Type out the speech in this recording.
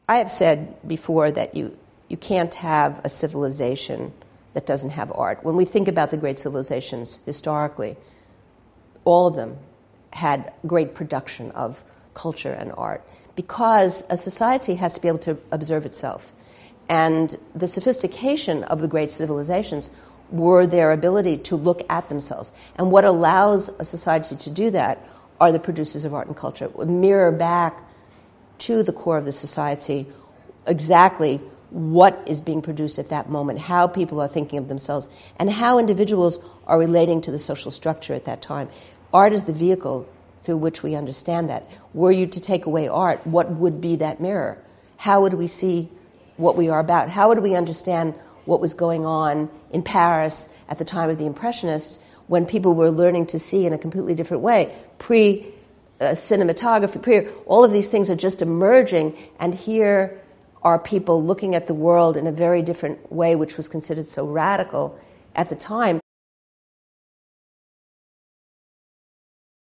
I have said before that you can't have a civilization that doesn't have art. When we think about the great civilizations historically, all of them had great production of culture and art because a society has to be able to observe itself. And the sophistication of the great civilizations were their ability to look at themselves. And what allows a society to do that are the producers of art and culture. It would mirror back to the core of the society exactly what is being produced at that moment, how people are thinking of themselves, and how individuals are relating to the social structure at that time. Art is the vehicle through which we understand that. Were you to take away art, what would be that mirror? How would we see what we are about? How would we understand what was going on in Paris at the time of the Impressionists when people were learning to see in a completely different way? Cinematography, all of these things are just emerging, and here are people looking at the world in a very different way, which was considered so radical at the time.